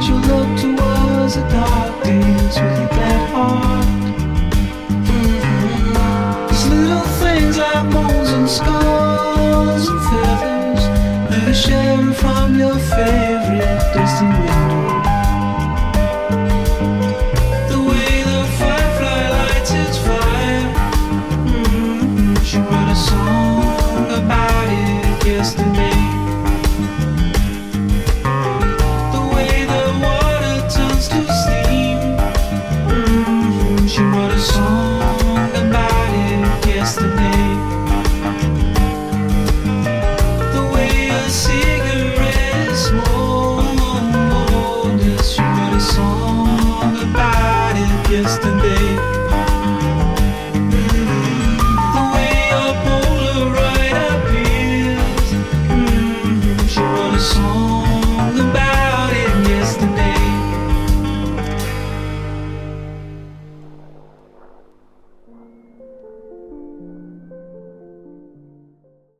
you look towards the dark days with your bad heart. These little things like moles and skulls and feathers, maybe sharing from your favorite distant window.